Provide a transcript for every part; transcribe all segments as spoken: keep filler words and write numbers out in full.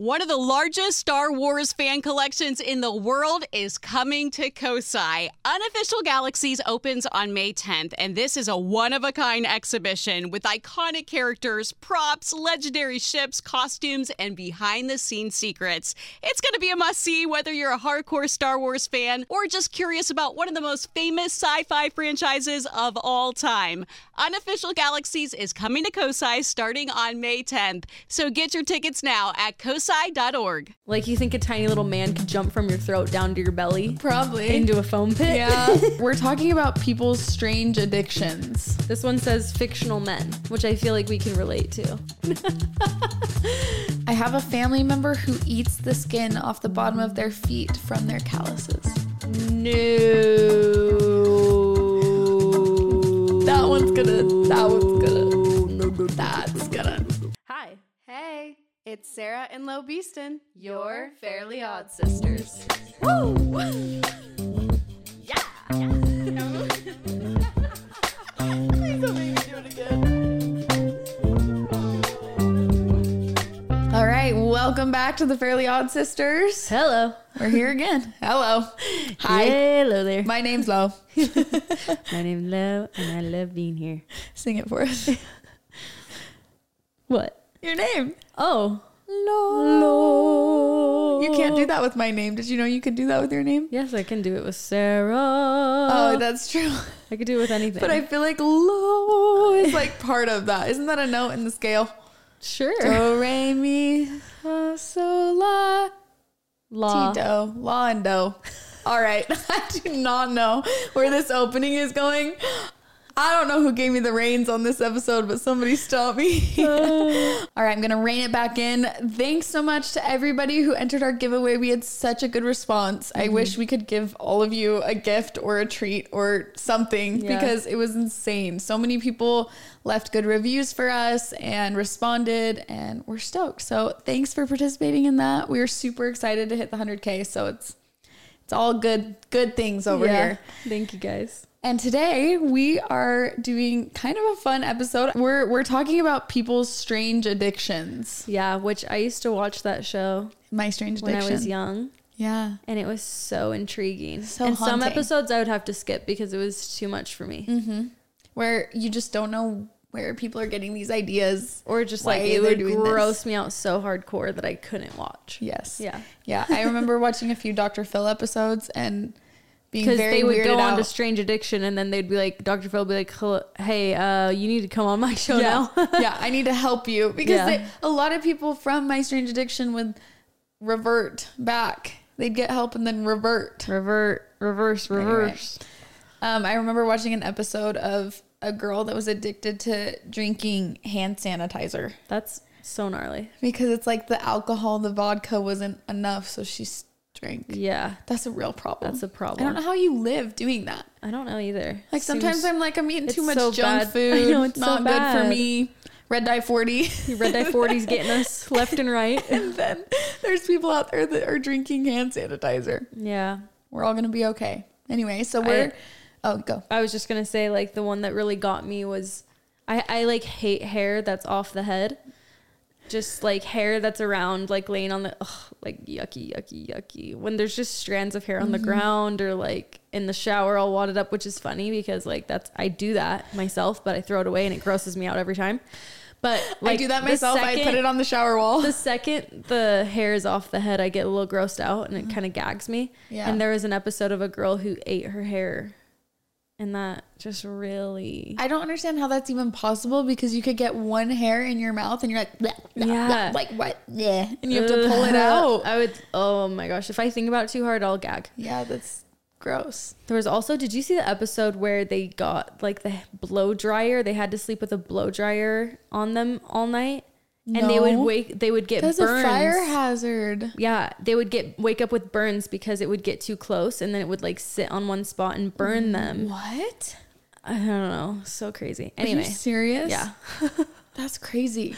One of the largest Star Wars fan collections in the world is coming to Kosai. Unofficial Galaxies opens on May tenth, and this is a one-of-a-kind exhibition with iconic characters, props, legendary ships, costumes, and behind-the-scenes secrets. It's going to be a must-see whether you're a hardcore Star Wars fan or just curious about one of the most famous sci-fi franchises of all time. Unofficial Galaxies is coming to Kosai starting on May tenth, so get your tickets now at kosai dot org. Like, you think a tiny little man could jump from your throat down to your belly? Probably. Into a foam pit? Yeah. We're talking about people's strange addictions. This one says fictional men, which I feel like we can relate to. I have a family member who eats the skin off the bottom of their feet from their calluses. No. That one's gonna, that one's gonna, no, no, that's gonna. Hi. Hey, it's Sarah and Lo Beeston, your Fairly Odd Sisters. Woo! Yeah! yeah. Please don't make me do it again. All right, welcome back to the Fairly Odd Sisters. Hello. We're here again. Hello. Hi. Hello there. My name's Lo. My name's Lo, and I love being here. Sing it for us. What? Your name. Oh. Lo. Lo. You can't do that with my name. Did you know you could do that with your name? Yes, I can do it with Sarah. Oh, that's true. I could do it with anything. But I feel like Lo is like part of that. Isn't that a note in the scale? Sure. Do, re, mi, fa, sol, la. La. Ti, do. La and do. All right. I do not know where this opening is going. I don't know who gave me the reins on this episode, but somebody stopped me. uh. All right, I'm going to rein it back in. Thanks so much to everybody who entered our giveaway. We had such a good response. Mm-hmm. I wish we could give all of you a gift or a treat or something yeah. because it was insane. So many people left good reviews for us and responded, and we're stoked. So thanks for participating in that. We are super excited to hit the one hundred K. So it's it's all good, good things over yeah. here. Thank you, guys. And today we are doing kind of a fun episode. We're we're talking about people's strange addictions. Yeah, which I used to watch that show. My Strange Addiction. When I was young. Yeah. And it was so intriguing. So and haunting. Some episodes I would have to skip because it was too much for me. Mm-hmm. Where you just don't know where people are getting these ideas. Or just like it would gross this. me out so hardcore that I couldn't watch. Yes. Yeah. Yeah. I remember watching a few Doctor Phil episodes and because they would go on to Strange Addiction and then they'd be like, Doctor Phil would be like, hey, uh, you need to come on my show yeah. now. yeah, I need to help you. Because yeah. they, a lot of people from My Strange Addiction would revert back. They'd get help and then revert. Revert, reverse, reverse. Anyway. Um, I remember watching an episode of a girl that was addicted to drinking hand sanitizer. That's so gnarly. Because it's like the alcohol, the vodka wasn't enough, so she's drink. Yeah. That's a real problem. That's a problem. I don't know how you live doing that. I don't know either. Like Seems, sometimes I'm like, I'm eating too much so junk bad. food. I know, it's not so good bad. for me. Red dye forty. Red dye forty's getting us left and right. And then there's people out there that are drinking hand sanitizer. Yeah. We're all going to be okay. Anyway, so we're... I, oh, go. I was just going to say, like, the one that really got me was... I, I, like, hate hair that's off the head. Just like hair that's around, like laying on the, ugh, like yucky, yucky, yucky. When there's just strands of hair on mm-hmm. the ground or like in the shower all wadded up, which is funny because like that's, I do that myself, but I throw it away and it grosses me out every time. But like, I do that myself. Second, I put it on the shower wall. The second the hair is off the head, I get a little grossed out and it mm-hmm. kind of gags me. Yeah. And there was an episode of a girl who ate her hair. And that just really... I don't understand how that's even possible because you could get one hair in your mouth and you're like... Bleh, bleh, yeah. Bleh, like what? Yeah. And you have to pull it out. I would... Oh my gosh. If I think about it too hard, I'll gag. Yeah, that's gross. There was also... Did you see the episode where they got like the blow dryer? They had to sleep with a blow dryer on them all night. No. And they would wake, they would get That's burns. That's a fire hazard. Yeah. They would get, wake up with burns because it would get too close and then it would like sit on one spot and burn them. What? I don't know. So crazy. Anyway. Are you serious? Yeah. That's crazy.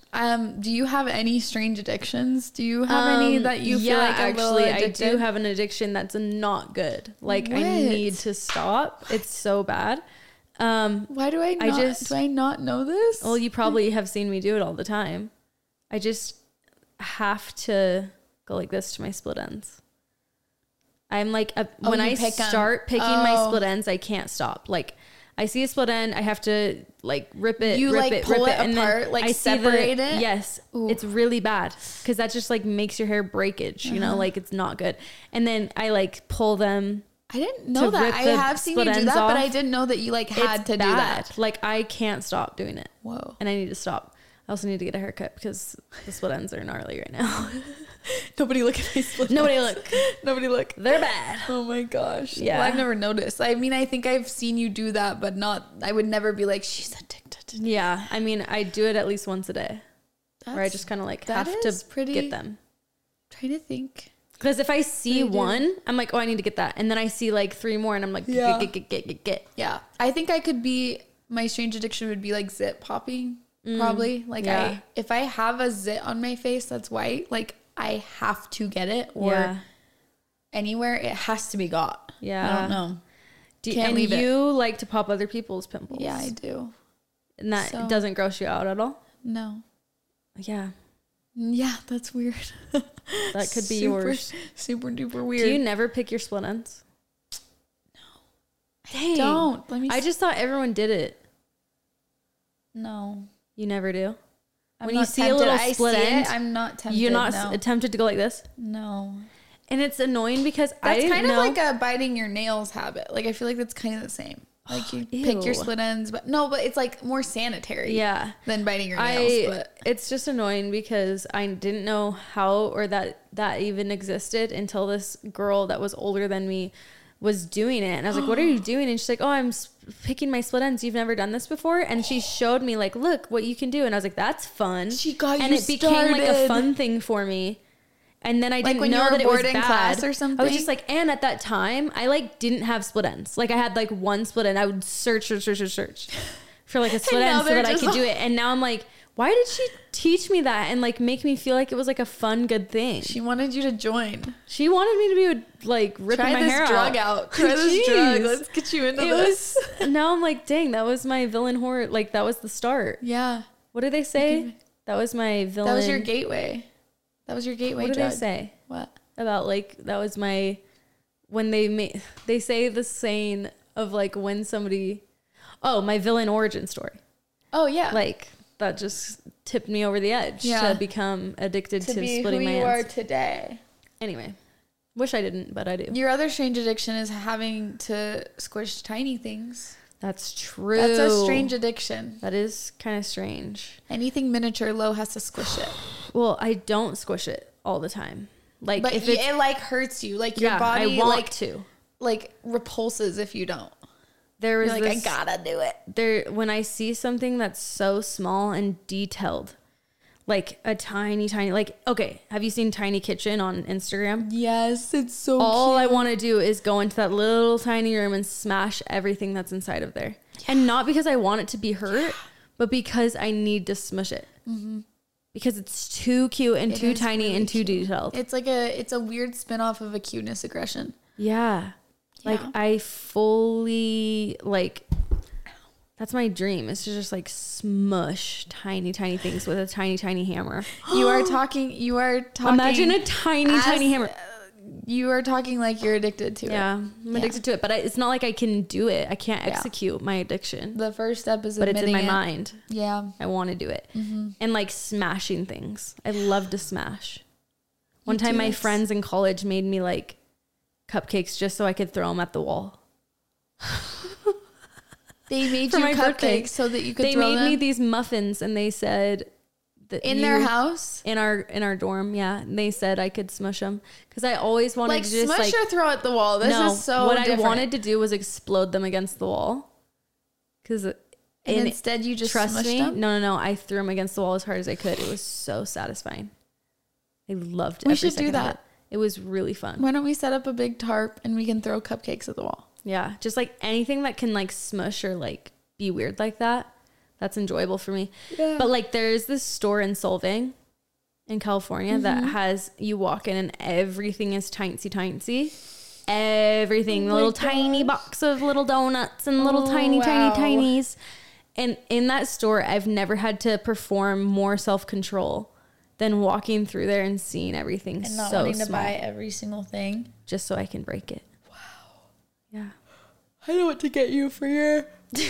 Um, do you have any strange addictions? Do you have um, any that you yeah, feel like actually I do have an addiction that's not good. Like what? I need to stop. It's so bad. Um, Why do I not, I just, do I not know this? Well, you probably have seen me do it all the time. I just, have to go like this to my split ends. I'm like, a, Oh, when you I pick 'em. start picking my Oh. split ends, I can't stop. Like, I see a split end, I have to like rip it, You, rip like, it, pull rip it it, and apart, then like, I see the- separate it? Yes, Ooh. it's really bad because that just like makes your hair breakage. You Uh-huh. know, like it's not good. And then I like pull them. I didn't know To that. rip I the have seen you split do ends that, but off. I didn't know that you like had It's to do bad. that. Like I can't stop doing it, Whoa. and I need to stop. I also need to get a haircut because the split ends are gnarly right now. Nobody look at my split Nobody ends. look. Nobody look. They're bad. Oh my gosh. Yeah. Well, I've never noticed. I mean, I think I've seen you do that, but not, I would never be like, she's addicted to Yeah, I mean, I do it at least once a day, where I That's- just kind of like that have is to pretty- get them. Trying to think. Because if I see Pretty good. one, I'm like, oh, I need to get that, and then I see like three more, and I'm like, Yeah. get, get, get, get, get. Yeah. I think I could be, my strange addiction would be like zit popping, probably. Like, yeah. I, if I have a zit on my face that's white, like, I have to get it, or Yeah, anywhere, it has to be got. yeah. I don't know. Do, Can't and leave it. you like to pop other people's pimples? Yeah, I do. and that So- doesn't gross you out at all. No. Yeah, Yeah, that's weird. that could be Super- yours. Super duper weird. Do you never pick your split ends? No. Dang. Don't. Let me I s- just thought everyone did it. No. You never do. I'm When you not see a tempted. little I split see it, end, I'm not tempted. You're not no. s- tempted to go like this, no. and it's annoying because I That's didn't kind know. of like a biting your nails habit. Like, I feel like that's kind of the same. Like, you pick Ew. your split ends, but no, but it's like more sanitary yeah. than biting your nails. I but it's just annoying because I didn't know how or that that even existed until this girl that was older than me was doing it, and I was like, "What are you doing?" And she's like, "Oh, I'm s- picking my split ends. You've never done this before?" And she showed me like, "Look what you can do," and I was like, "That's fun." She got and you it became like a started. fun thing for me. And then I didn't when you know were that it was bored in bad. class or I was something? just like, and at that time, I like didn't have split ends. Like I had like one split end. I would search, search, search, search, search for like a split now end so they're that I just could do it. And now I'm like, why did she teach me that and like make me feel like it was like a fun, good thing? she wanted you to join. She wanted me to be like ripping Try my this hair drug out. out. Try this drug. Jeez. Let's get you into It this. was. Now I'm like, dang, that was my villain horror. Like that was the start. yeah. What did they say? That was my villain. That was your gateway. That was your gateway What did drug. they say? What? About like that was my when they made they say the saying of like when somebody oh my villain origin story Oh, yeah. like that just tipped me over the edge Yeah. to become addicted to, to be who splitting my you are hands. today. Anyway, wish I didn't, but I do. Your other strange addiction is having to squish tiny things. That's true. That's a strange addiction. That is kind of strange. Anything miniature, Lo has to squish it. Well, I don't squish it all the time. Like But if y- it's it like hurts you. Like your yeah, body I want like to. like repulses if you don't. There was You're like, this, I gotta do it. there when I see something that's so small and detailed, like a tiny, tiny, like, okay, have you seen Tiny Kitchen on Instagram? Yes, it's so All I want to do is go into that little tiny room and smash everything that's inside of there. And not because I want it to be hurt, but because I need to smush it. Mm-hmm. Because it's too cute and It too is tiny really and too cute. detailed. It's like a it's a weird spin-off of a cuteness aggression. Yeah. Like Yeah. I fully like that's my dream. Is to just like smush tiny, tiny things with a tiny, tiny hammer. You are talking you are talking Imagine a tiny, as- tiny hammer. You are talking like you're addicted to Yeah, it. I'm addicted to it, but I, it's not like I can do it. I can't Yeah. execute my addiction, The first step is but it's in admitting my it. mind. Yeah. I want to do it. Mm-hmm. And like smashing things. I love to smash. One You time do. my It's- friends in college made me like cupcakes just so I could throw them at the wall. They made For you my birthday. cupcakes so that you could They throw made them me these muffins and they said that in you- their house. in our in our dorm, yeah. And they said I could smush them because I always wanted Like to just smush like or throw at the wall. This no. is so what different. I wanted to do was explode them against the wall because and instead you just trust smushed me, them. no, no, no. I threw them against the wall as hard as I could. It was so satisfying. I loved. We every should do second of that. It. It was really fun. Why don't we set up a big tarp and we can throw cupcakes at the wall? Yeah, just like anything that can like smush or like be weird like that. That's enjoyable for me. Yeah. But like there's this store in Solvang in California that Mm-hmm. has, you walk in and everything is tiny, tiny. Everything, Oh the my little tiny gosh. box of little donuts and little Oh, tiny, wow. tiny, tinies. And in that store, I've never had to perform more self-control than walking through there and seeing everything And not so wanting small, to buy every single thing. just so I can break it. Wow. Yeah. I know what to get you for your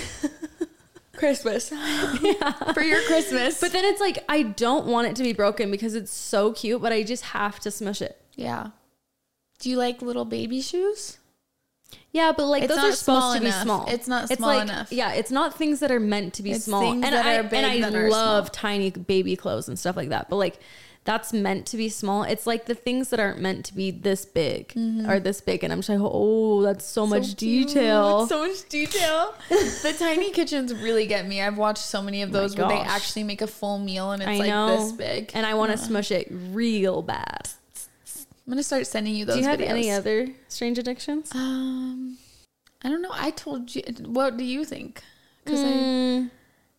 Christmas. Yeah. For your Christmas. But then it's like, I don't want it to be broken because it's so cute, but I just have to smush it. Yeah. Do you like little baby shoes? Yeah, but like It's those not are supposed small to be enough. small. It's not It's small like, enough. Yeah, it's not things that are meant to be It's small. things And that I are big and I that are love small. tiny baby clothes and stuff like that. But like that's meant to be small. It's like the things that aren't meant to be this big Mm-hmm. are this big, and I'm just like, oh, that's so, much So cute. detail. So much detail. The tiny kitchens really get me. I've watched so many of Oh my those where they gosh. actually make a full meal and it's I like know. this big. And I want to smush it real bad. I'm gonna start sending you those. Do you have videos. any other strange addictions? Um, I don't know. I told you. What do you think? Because Mm.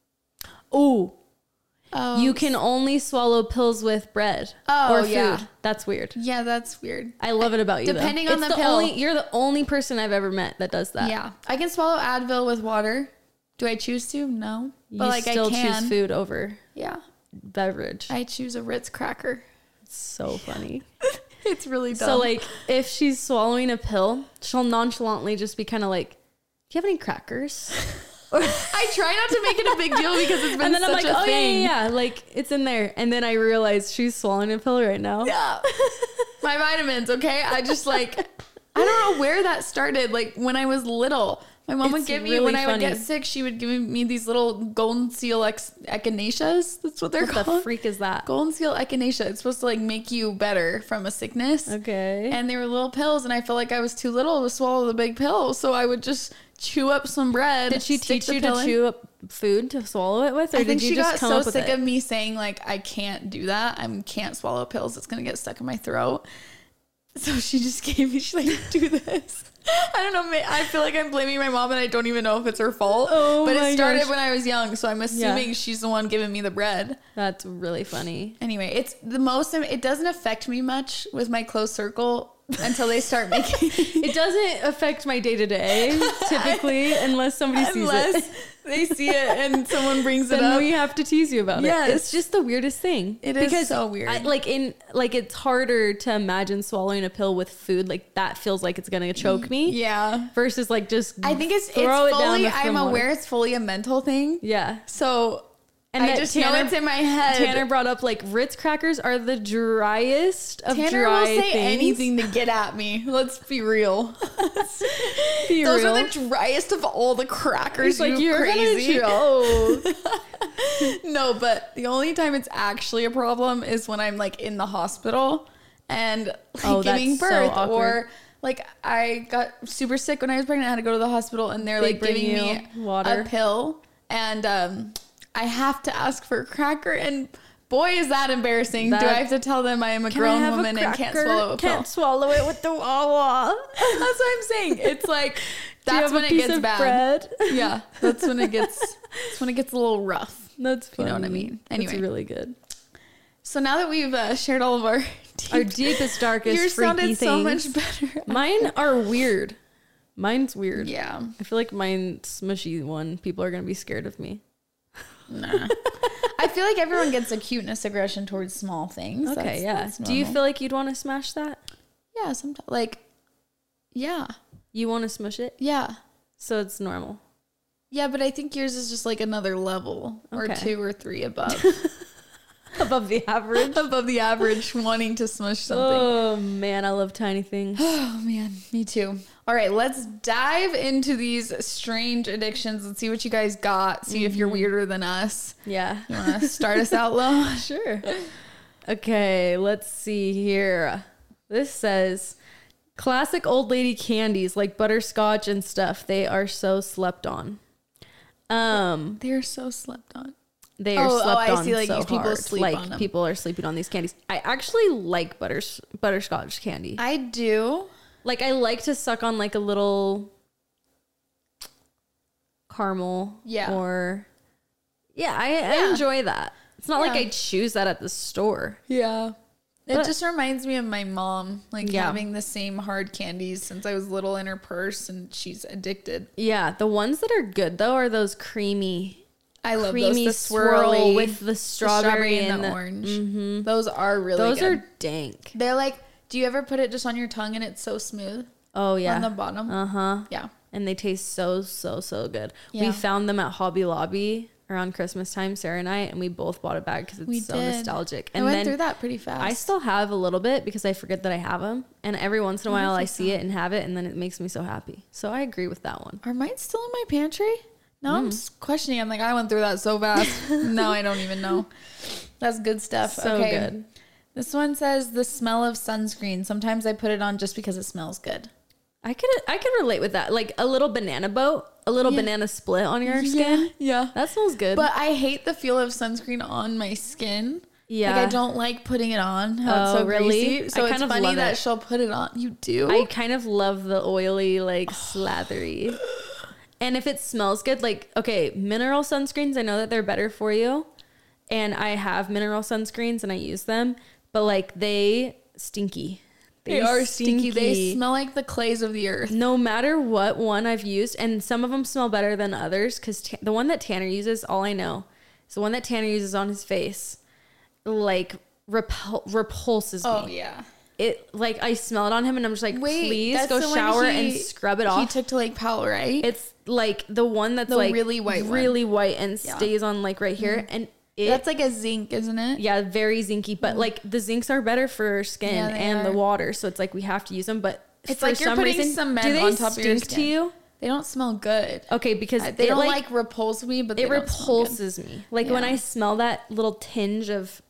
Oh, I. Oh, you can only swallow pills with bread Oh, or food. yeah. That's weird. Yeah, that's weird. I love it about you. Depending though. on It's the pill. only, you're the only person I've ever met that does that. Yeah, I can swallow Advil with water. Do I choose to? No, but you like still I can. choose food over Yeah, beverage. I choose a Ritz cracker. It's so funny. It's really dumb. So like, if she's swallowing a pill, she'll nonchalantly just be kind of like, "Do you have any crackers?" I try not to make it a big deal because it's been And then I'm such like, a "Oh yeah, thing. yeah, yeah, like it's in there." And then I realize she's swallowing a pill right now. Yeah. My vitamins, okay? I just like, I don't know where that started. Like when I was little, my mom would It's give me, really when I would funny. get sick, she would give me these little golden seal ex- echinaceas. That's what they're What the called. freak is that? Golden seal echinacea. It's supposed to like make you better from a sickness. Okay. And they were little pills, and I felt like I was too little to swallow the big pill. So I would just chew up some bread. Did she stick teach the you pill to in. chew up food to swallow it with, or I did think you she just got come so up with sick it? of me saying like I can't do that. I can't swallow pills. It's gonna get stuck in my throat. So she just gave me. She's like, do this. I don't know. ma- I feel like I'm blaming my mom, and I don't even know if it's her fault. Oh but my it started gosh. when I was young, so I'm assuming she's the one giving me the bread. That's really funny. Anyway, it's the most. It doesn't affect me much with my close circle until they start making. It doesn't affect my day to day typically, unless somebody sees Unless it. they see it and someone brings it Then up. we have to tease you about Yes. it. It's just the weirdest thing. It is so weird. I, like in like it's harder to imagine swallowing a pill with food. Like that feels like it's gonna choke me. Yeah. Versus like just I think it's, it's throw it down fully, with I'm some aware water. it's fully a mental thing. Yeah. So And I that just know Tanner- it's in my head. Tanner brought up like Ritz crackers are the driest of Tanner dry will say things. anything to get at me. Let's be real. Be Those real. are the driest of all the crackers. He's like, you you're crazy. gonna choke. No, but the only time it's actually a problem is when I'm like in the hospital and like Oh, that's giving so birth, awkward. or like I got super sick when I was pregnant. I had to go to the hospital, and they're They like bring giving you me water. a pill, and um, I have to ask for a cracker, and boy, is that embarrassing. That- Do I have to tell them I am a Can I grown have a woman and can't cracker? swallow a pill? Can't swallow it with the wawa. That's what I'm saying. It's like Do you that's have when a it piece gets of bad. bread? Yeah, that's when it gets. That's when it gets a little rough. That's You funny. know what I mean? Anyway. It's really good. So now that we've uh, shared all of our deep, Our deepest, darkest, yours freaky sounded things. so much better. Mine are weird. Mine's weird. Yeah, I feel like mine's smushy one. People are gonna be scared of me. nah. I feel like everyone gets a cuteness aggression towards small things. Okay, That's- yeah. that's Do you normal. feel like you'd want to smash that? Yeah, sometimes like, yeah, You want to smush it? yeah, So it's normal. yeah. But I think yours is just like another level or Okay. two or three above Above the average. above the average, wanting to smush something. Oh man, I love tiny things. Oh man, me too. All right, let's dive into these strange addictions and see what you guys got. See if you're weirder than us. Yeah. You want to start us out, Lo? Sure. Okay, let's see here. This says classic old lady candies like butterscotch and stuff. They are so slept on. Um, They're so slept on. they are Oh, oh, slept I on see, like, so people hard. sleep like on them. people are sleeping on these candies. I actually like butters butterscotch candy. I do. Like I like to suck on like a little caramel. Yeah. Or yeah, I, I Yeah. enjoy that. It's not like Yeah. I choose that at the store. Yeah. It But- just reminds me of my mom, like Yeah. having the same hard candies since I was little in her purse, and she's addicted. Yeah, the ones that are good though are those creamy I love creamy those. The swirl swirly with the strawberry, the strawberry and, and the, the orange. Mhm. Those are really Those good. are dank. They're like, do you ever put it just on your tongue and it's so smooth Oh yeah. on the bottom? Uh huh. Yeah. And they taste so so so good. Yeah. We found them at Hobby Lobby around Christmas time, Sarah and I, and we both bought a bag because it's We so did. nostalgic. I And went then through that pretty fast. I still have a little bit because I forget that I have them, and every once in a What while is I this see it and have it, and then it makes me so happy. So I agree with that one. Are mine still in my pantry? No, I'm Mm. s- questioning. I'm like, I went through that so fast. No, I don't even know. That's good stuff. So okay. good. This one says the smell of sunscreen. Sometimes I put it on just because it smells good. I could I could relate with that. Like a little banana boat, a little Yeah. banana split on your skin. Yeah. That smells good. But I hate the feel of sunscreen on my skin. yeah. Like I don't like putting it on. How it's Oh, so really? greasy. So I it's kind of funny love that it. she'll put it on. You do? I kind of love the oily, like slathery. And if it smells good, like, okay, mineral sunscreens, I know that they're better for you. And I have mineral sunscreens and I use them, but like they stinky. they are stinky. They smell like the clays of the earth. No matter what one I've used, and some of them smell better than others, because ta- the one that Tanner uses, all I know, is the one that Tanner uses on his face, like repul- repulses Oh, me. yeah. It like I smell it on him, and I'm just like, Wait, please that's go the one shower and he- scrub it He off. took to Lake Powell, right? It's like the one that's The like really white one. really white and Yeah. stays on like right here, and it, That's like a zinc, isn't it? yeah, very zinky. But like the zincs are better for skin Yeah, they and the are. water, so it's like we have to use them. But It's for like you're some putting reason, cement do they on top of your stink to skin. you? They don't smell good. Okay, because I- They it, don't like, like, repulse me, but they it don't smell good. repulses me. Like when Yeah. I smell that little tinge of,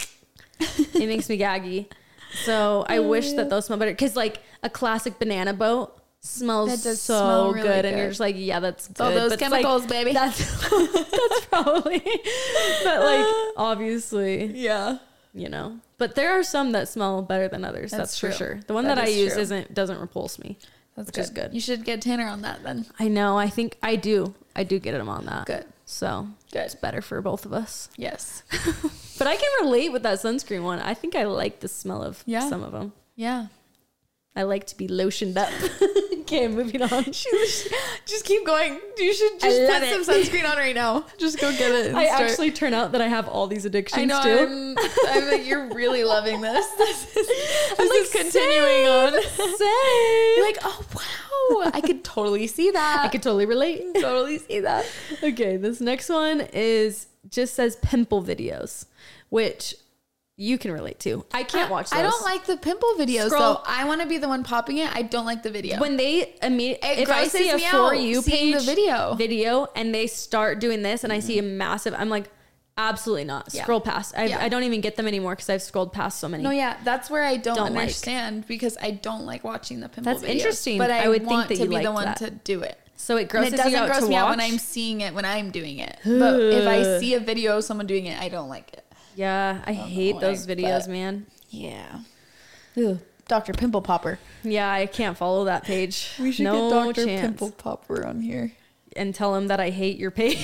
it makes me gaggy. So I wish that those smell better, because like a classic banana boat smells That does so smell really good, and you're good. just like, yeah, that's good. all those But it's like- chemicals, baby. That's that's probably, but like obviously, Yeah. you know. But there are some that smell better than others. That's, That's for true. sure. The one That that, I is use true. isn't doesn't repulse me. That's Which good. is good. You should get Tanner on that then. I know. I think I do. I do get them on that. Good. So Good. it's better for both of us. Yes. But I can relate with that sunscreen one. I think I like the smell of Yeah. some of them. Yeah. I like to be lotioned up. Okay, moving on. Just keep going. You should I just love put it. some sunscreen on right now. Just go get it. and I start. actually turn out that I have all these addictions I know. too. I'm, I'm like, you're really loving this. This is, this I'm is like, continuing on. Same. You're like, oh wow, I could totally see that. I could totally relate. totally see that. Okay, this next one is just says pimple videos, which you can relate to. I can't watch those. I don't like the pimple videos, Scroll- so I want to be the one popping it. I don't like the video. when they immediately, It if I grosses see a me for out you seeing page the video. video and they start doing this and I see a massive, I'm like, absolutely not. Yeah. Scroll past. I, Yeah. I don't even get them anymore because I've scrolled past so many. no, yeah, that's where I don't, Don't like. understand because I don't like watching the pimple That's videos. interesting. But I, I would think want that to you be the like one that. to do it. So it And grosses it doesn't you out gross to me watch. out when I'm seeing it when I'm doing it. But if I Ugh. see a video of someone doing it, I don't like it. Yeah, I hate why, those videos, but- man. Yeah. Doctor Pimple Popper. Yeah, I can't follow that page. We should no get Doctor chance. Pimple Popper on here. And tell him that I hate your page.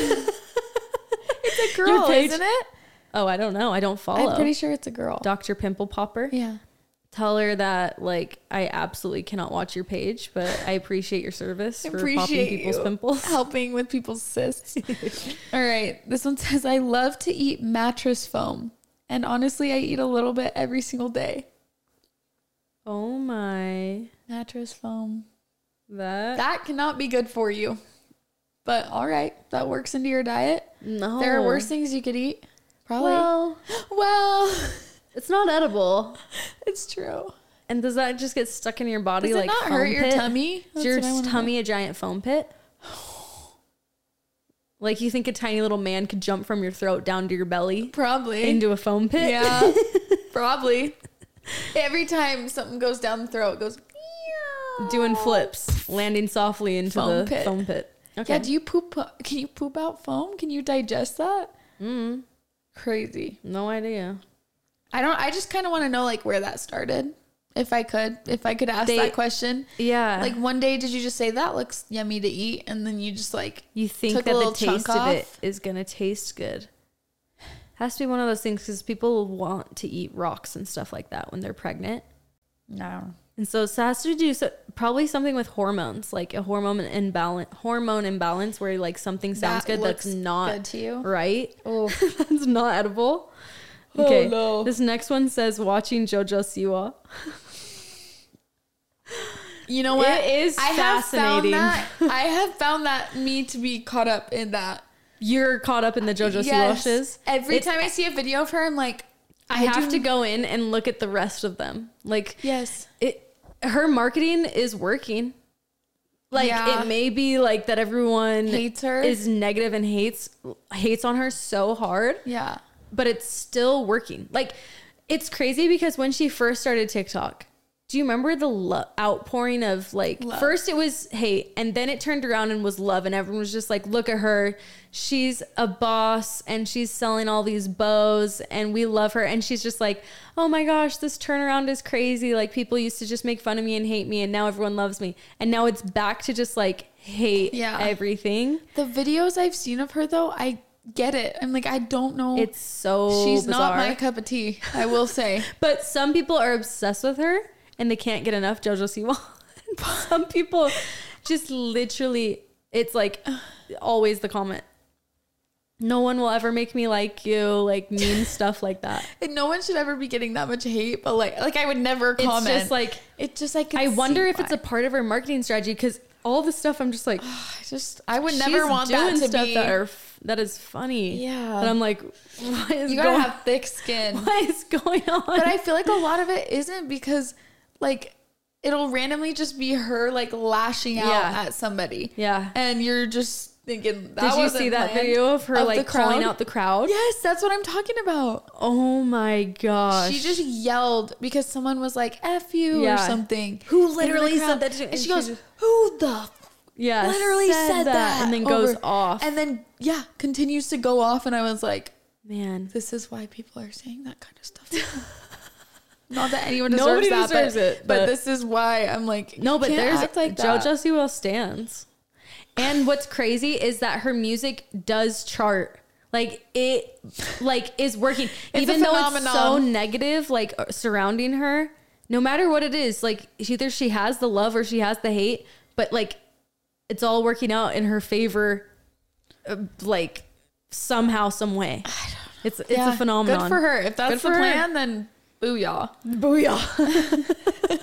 It's a Your girl, page- isn't it? Oh, I don't know. I don't follow. I'm pretty sure it's a girl. Doctor Pimple Popper. Yeah. Tell her that like I absolutely cannot watch your page, but I appreciate your service for popping Appreciate people's you pimples. helping with people's cysts. All right. This one says, I love to eat mattress foam. And honestly, I eat a little bit every single day. Oh my. Mattress foam. That, That cannot be good for you. But all right. That works into your diet. no. There are worse things you could eat. Probably. Well, Well, it's not edible. it's true. And does that just get stuck in your body Does like it not foam hurt your pit? tummy? Is That's your what I wanna tummy a giant foam pit? Like you think a tiny little man could jump from your throat down to your belly Probably. into a foam pit? Yeah, probably. Every time something goes down the throat, it goes Doing flips, landing softly into Foam the pit. foam pit. Okay. Yeah, do you poop? Can you poop out foam? Can you digest that? mm, Crazy. no idea. I don't. I just kind of want to know like where that started. If I could, if I could ask They- that question. Yeah. Like one day, did you just say that looks yummy to eat, and then you just like You think took a that the little chunk taste of it off? is going to taste good. Has to be one of those things because people want to eat rocks and stuff like that when they're pregnant. no, And so it has to do so probably something with hormones, like a hormone imbalance, hormone imbalance where like something sounds That good that's looks not good to you? right. Oh. That's not edible. Oh, Okay. no. This next one says watching JoJo Siwa. You know what? It is I have found fascinating. that. I have found that me to be caught up in that. You're caught up in the JoJo Yes. Siwa shiz. Every It's- time I see a video of her, I'm like, I, I have do- to go in and look at the rest of them. Like yes. it, her marketing is working. Like Yeah. it may be like that everyone Hates her. is negative and hates hates on her so hard, Yeah. but it's still working. Like it's crazy because when she first started TikTok, do you remember the lo- outpouring of like Love. first it was hate and then it turned around and was love and everyone was just like, look at her, she's a boss and she's selling all these bows and we love her, and she's just like, oh my gosh, this turnaround is crazy, like people used to just make fun of me and hate me and now everyone loves me, and now it's back to just like hate Yeah. everything. The videos I've seen of her, though, I get it. I'm like, I don't know. It's so She's bizarre. not my cup of tea, I will say. But some people are obsessed with her and they can't get enough JoJo Siwa. Some people just literally, it's like always the comment, no one will ever make me like you, like mean stuff like that. And no one should ever be getting that much hate, but like, like I would never comment. It's just like, it just like I wonder if it's a part of her marketing strategy, because all the stuff I'm just like, I just I would she's never want that doing to stuff be. that are f- that is funny. Yeah. And I'm like, what is You gotta going? have thick skin. What is going on? But I feel like a lot of it isn't, because like it'll randomly just be her like lashing out Yeah. at somebody. yeah. And you're just thinking, that Did you wasn't see that planned, video of her of like the calling crowd? out the crowd? Yes, that's what I'm talking about. Oh my gosh. She just yelled because someone was like F you Yeah. or something. Who in the literally crowd. said that to- And and she she goes, just- who the f- yeah, literally said, that, and then over- goes off. And then yeah, continues to go off, and I was like, Man, this is why people are saying that kind of stuff. Not that anyone deserves Nobody that, deserves but, it, but, but- this is why I'm like, no, you but can't there's act like that. JoJo Siwa stands. And what's crazy is that her music does chart. Like it, like is working, It's even a though it's so phenomenon. negative, like uh, surrounding her. No matter what it is, like either she has the love or she has the hate, but like it's all working out in her favor, uh, like somehow, some way. It's it's Yeah, a phenomenon. Good for her. If that's Good the for her. plan, then booyah. Booyah!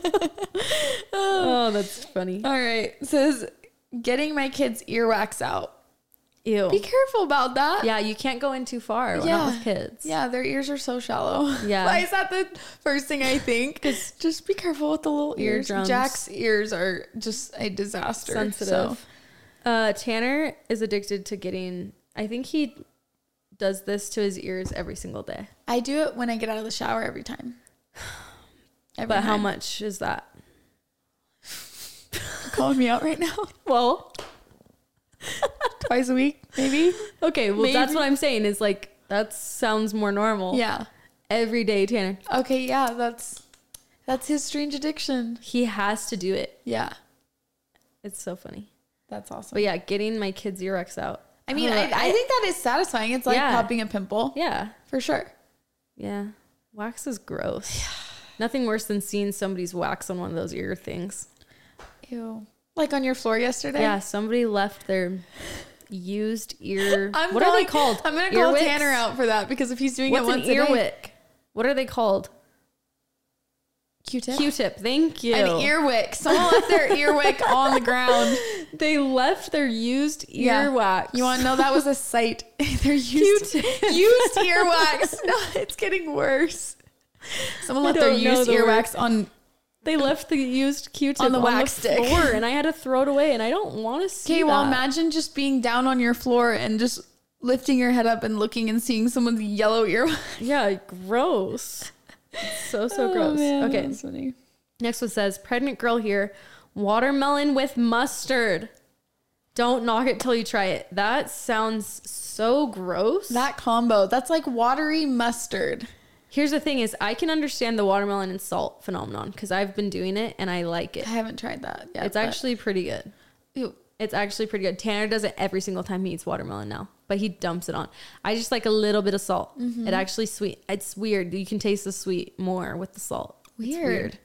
Oh, that's funny. All right. It says getting my kids' earwax out. Ew. Be careful about that. Yeah, you can't go in too far. Not Yeah. with kids. Yeah, their ears are so shallow. Yeah. Why is that the first thing I think? Because just be careful with the little ears. Eardrums. Jack's ears are just a disaster. Sensitive. So. Uh, Tanner is addicted to getting. I think he does this to his ears every single day. I do it when I get out of the shower every time. Every But how time. much is that? You're calling me out right now? Well, Twice a week, maybe? okay. Well, that's Maybe. what I'm saying. Is like that sounds more normal. Yeah. Every day, Tanner. Okay, yeah, that's that's his strange addiction. He has to do it. Yeah. It's so funny. That's awesome. But yeah, getting my kids' earwax out. I mean, don't I, know. I think that is satisfying. It's like Yeah. popping a pimple. Yeah. For sure. Yeah. Wax is gross. Nothing worse than seeing somebody's wax on one of those ear things. Ew. Like on your floor yesterday? Yeah, somebody left their used ear. I'm what calling, are they called? I'm going to call Earwicks? Tanner out for that, because if he's doing What's it an once a day. earwick? What are they called? Q-tip? Q-tip. Thank you. An earwick. Someone left their earwick on the ground. They left their used Yeah. earwax. You want to know, that was a sight. They're used, Q-tip. used earwax. No, it's getting worse. Someone I left their don't know used the earwax on. They left the used Q-tip On the wax stick. floor, and I had to throw it away, and I don't want to see Okay, that. well, imagine just being down on your floor and just lifting your head up and looking and seeing someone's yellow earwax. Yeah, gross. It's so, so gross. Okay, Funny. next one says, pregnant girl here, watermelon with mustard. Don't knock it till you try it. That sounds so gross. That combo, that's like watery mustard. Here's the thing is I can understand the watermelon and salt phenomenon because I've been doing it and I like it. I haven't tried that yet. It's but- actually pretty good. Ew. It's actually pretty good. Tanner does it every single time he eats watermelon now, but he dumps it on. I just like a little bit of salt. Mm-hmm. It actually sweet. It's weird. You can taste the sweet more with the salt. It's Weird. weird.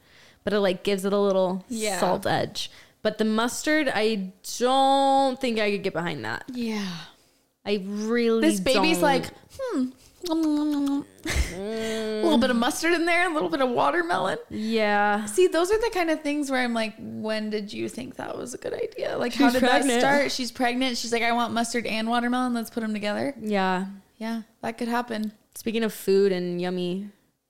but it like gives it a little Yeah. salt edge. But the mustard, I don't think I could get behind that. Yeah. I really This baby's don't. like, hmm. Mm. A little bit of mustard in there, a little bit of watermelon. Yeah. See, those are the kind of things where I'm like, when did you think that was a good idea? Like, She's how did pregnant. that start? She's pregnant. She's like, I want mustard and watermelon. Let's put them together. Yeah. Yeah, that could happen. Speaking of food and yummy,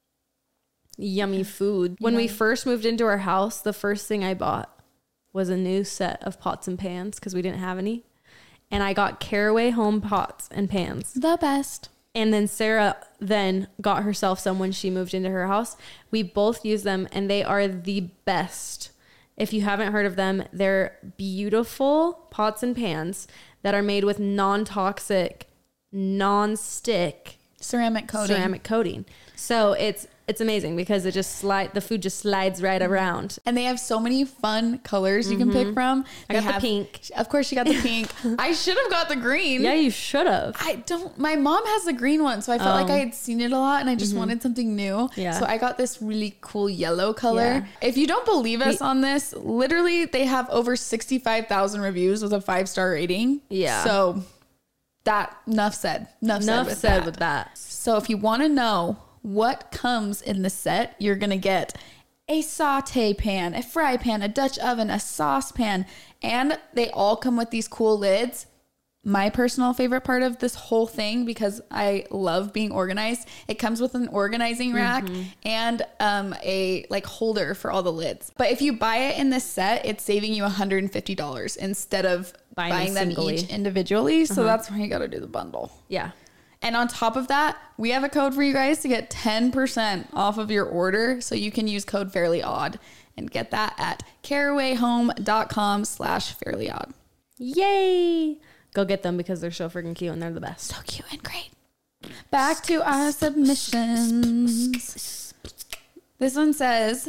yummy food. When we Yeah. first moved into our house, the first thing I bought was a new set of pots and pans because we didn't have any. And I got Caraway Home pots and pans. The best. And then Sarah then got herself some when she moved into her house. We both use them and they are the best. If you haven't heard of them, they're beautiful pots and pans that are made with non-toxic, non-stick Ceramic coating. ceramic coating. So it's it's amazing because it just slide the food just slides right around. And they have so many fun colors you can pick from. I They got the have- pink. Of course, you got the pink. I should have got the green. Yeah, you should have. I don't. My mom has the green one, so I felt like Oh. I had seen it a lot, and I just wanted something new. Yeah. So I got this really cool yellow color. Yeah. If you don't believe us We- on this, literally they have over sixty-five thousand reviews with a five star rating. Yeah. So that enough said. Enough, Enough said, with, said that. with that. So if you want to know what comes in the set, you're gonna get a saute pan, a fry pan, a Dutch oven, a saucepan, and they all come with these cool lids. My personal favorite part of this whole thing, because I love being organized, it comes with an organizing rack and um, a like holder for all the lids. But if you buy it in this set, it's saving you one hundred fifty dollars instead of Buying buying, them them singly. each individually. So that's why you got to do the bundle. Yeah. And on top of that, we have a code for you guys to get ten percent off of your order. So you can use code Fairly Odd and get that at carawayhome.com slash Fairly Odd. Yay. Go get them because they're so freaking cute and they're the best. So cute and great. Back to our submissions. This one says,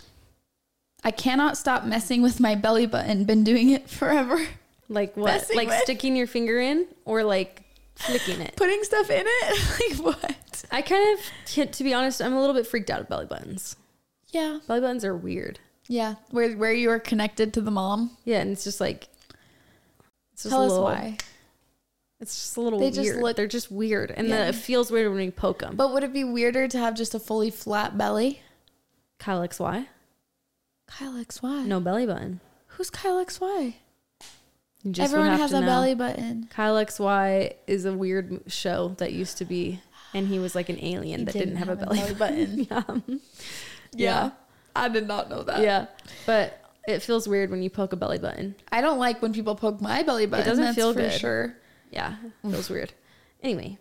I cannot stop messing with my belly button. Been doing it forever. Like what? Messing Like with- sticking your finger in or like flicking it? Putting stuff in it? Like what? I kind of, to be honest, I'm a little bit freaked out of belly buttons. Yeah. Belly buttons are weird. Yeah. Where, where you are connected to the mom. Yeah, and it's just like, it's just Tell a us little, why. It's just a little They weird. just look- They're just weird. And Yeah. then it feels weird when you poke them. But would it be weirder to have just a fully flat belly? Kyle X Y? Kyle X Y. No belly button. Who's Kyle X Y? You just would Everyone have has to a know. belly button. Kyle X Y is a weird m- show that used to be, and he was like an alien He that didn't, have, a belly, button. button. yeah. Yeah. I did not know that. yeah, but it feels weird when you poke a belly button. I don't like when people poke my belly button. doesn't that's feel for good. sure. Yeah, it feels weird. Anyway,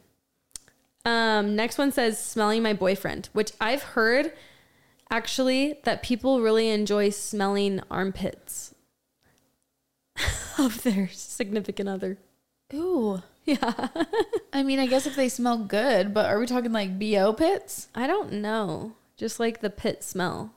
um, next one says smelling my boyfriend, which I've heard actually that people really enjoy smelling armpits of their significant other. Ooh. Yeah. I mean, I guess if they smell good, but are we talking like B O pits? I don't know. Just like the pit smell.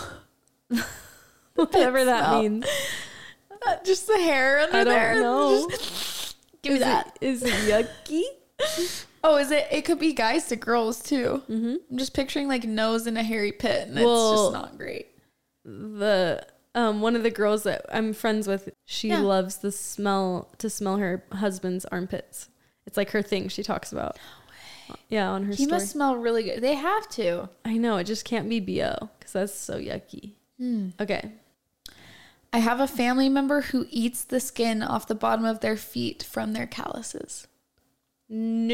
Whatever that smell. means. Uh, just the hair under I don't there. know. Just- give me Is that. it, is it yucky? Oh, is it? It could be guys to girls too. Mm-hmm. I'm just picturing like nose in a hairy pit, and it's Well, just not great. The um one of the girls that I'm friends with, she Yeah. loves the smell to smell her husband's armpits. It's like her thing she talks about. Yeah, on her He story. must smell really good. They have to. I know, it just can't be B O because that's so yucky. Hmm. Okay. I have a family member who eats the skin off the bottom of their feet from their calluses. No.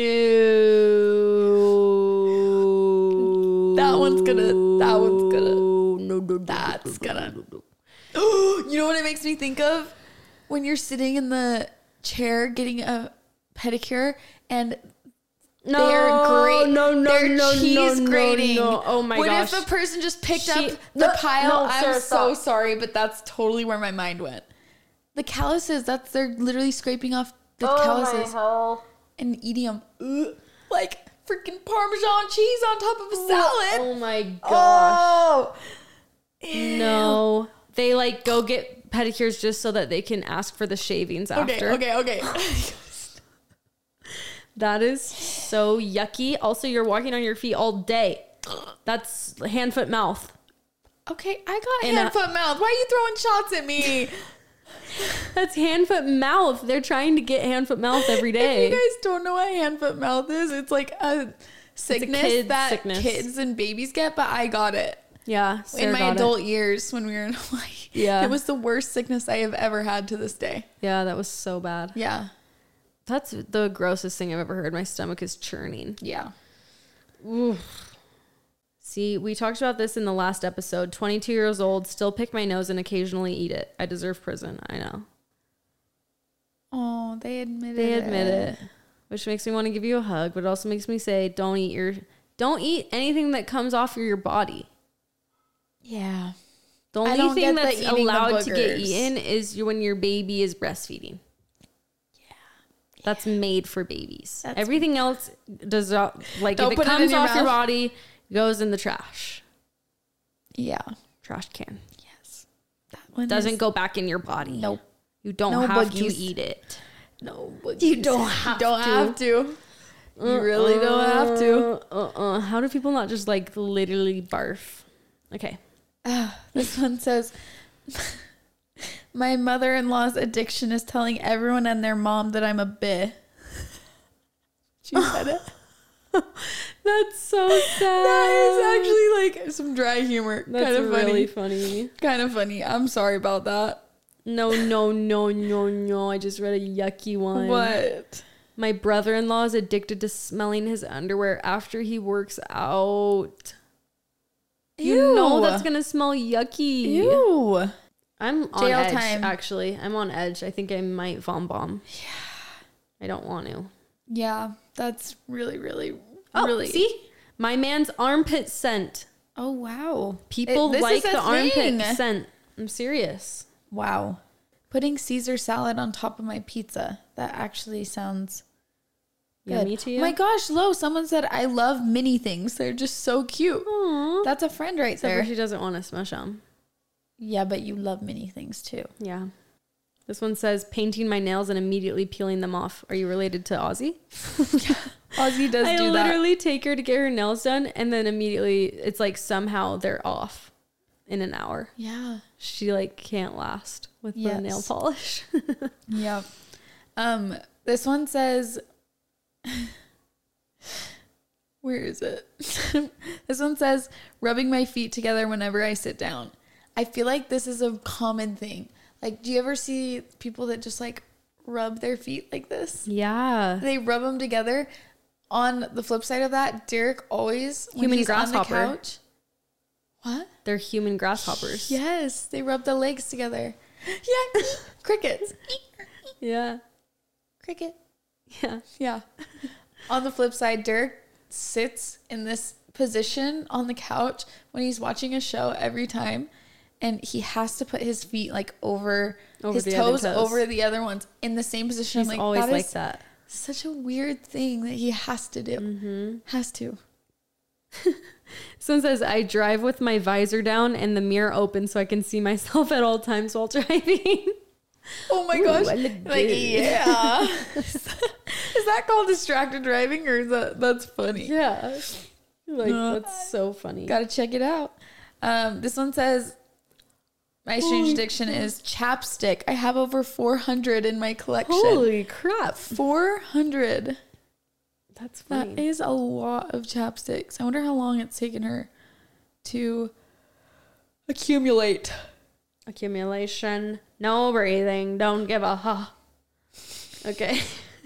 That one's gonna- that one's gonna- No, no, no, That's no, no, gonna- no, no. You know what it makes me think of? When you're sitting in the chair getting a pedicure and No, they're great. no, no, they're no, cheese no, grating. no, no. Oh my what gosh. if a person just picked She- up the No, pile? no, I'm Sarah, so stop. sorry, but that's totally where my mind went. The calluses, that's they're literally scraping off the Oh calluses my hell. and eating them. Ugh, like freaking Parmesan cheese on top of a salad. Oh my gosh. Oh. No. They like go get pedicures just so that they can ask for the shavings Okay, after. okay, okay. That is so yucky. Also, you're walking on your feet all day. That's hand, foot, mouth. Okay, I got And hand, a- foot, mouth. Why are you throwing shots at me? That's hand, foot, mouth. They're trying to get hand, foot, mouth every day. If you guys don't know what hand, foot, mouth is, it's like a sickness kid's that sickness. kids and babies get, but I got it. Yeah. In Sarah my got it. adult years when we were in Hawaii. Yeah. It was the worst sickness I have ever had to this day. Yeah, that was so bad. Yeah. That's the grossest thing I've ever heard. My stomach is churning. Yeah. Oof. See, we talked about this in the last episode. twenty-two years old, still pick my nose and occasionally eat it. I deserve prison. I know. Oh, they admitted They it. admit it, which makes me want to give you a hug, but it also makes me say, don't eat your, don't eat anything that comes off of your body. Yeah. The I only don't thing get the that's eating the allowed to get boogers. eaten is when your baby is breastfeeding. Yeah. That's made for babies. That's- Everything else does not, like, Don't if put it it in comes your off your mouth. body, goes in the trash. Yeah. Trash can. Yes. That one Doesn't is- go back in your body. Nope. You don't No have to boogies. eat it. No. But You don't have don't to. have to. You really don't have to. Uh-uh. How do people not just, like, literally barf? Okay. Ah, this one says, my mother-in-law's addiction is telling everyone and their mom that I'm a bitch. She said it. That's so sad. That is actually like some dry humor. That's kind of funny. really funny. Kind of funny. I'm sorry about that. No, no, no, no, no. I just read a yucky one. What? My brother-in-law is addicted to smelling his underwear after he works out. You know that's going to smell yucky. Ew. I'm on Jail edge, time. actually. I'm on edge. I think I might vom bomb. Yeah. I don't want to. Yeah, that's really, really, Oh, really. see? My man's armpit scent. Oh, wow. People It- this like is a the armpit thing. scent. I'm serious. Wow. Putting Caesar salad on top of my pizza. That actually sounds good. Yummy to you? Oh my gosh, Lo, someone said, I love mini things. They're just so cute. Aww. That's a friend right Except for there. she doesn't want to smush them. Yeah, but you love mini things too. Yeah. This one says painting my nails and immediately peeling them off. Are you related to Ozzy? Ozzy does I do that. literally take her to get her nails done and then immediately it's like somehow they're off in an hour. Yeah. She like can't last with Yes. the nail polish. Yep. Um, this one says, where is it? This one says, rubbing my feet together whenever I sit down. I feel like this is a common thing. Like, do you ever see people that just like rub their feet like this? Yeah. They rub them together. On the flip side of that, Derek always, when Human he's on the grasshopper. couch. What? They're human grasshoppers. Yes, they rub the legs together. Yeah, crickets. Yeah. Cricket. Yeah. Yeah. On the flip side, Derek sits in this position on the couch when he's watching a show every time, and he has to put his feet like over, Over his the other toes, toes. over the other ones in the same position. He's I'm like, always that like is that. such a weird thing that he has to do. Mm-hmm. Has to. Someone says, I drive with my visor down and the mirror open so I can see myself at all times while driving. Oh my Ooh, gosh. I look Like, good. yeah. Is that called distracted driving, or is that, that's funny? Yeah. Like, Uh, that's so funny. Gotta check it out. Um, this one says, my strange addiction is chapstick. I have over four hundred in my collection. Holy crap. four hundred. That's funny. That is a lot of chapsticks. I wonder how long it's taken her to accumulate. Accumulation. No breathing. Don't give a huh. Okay.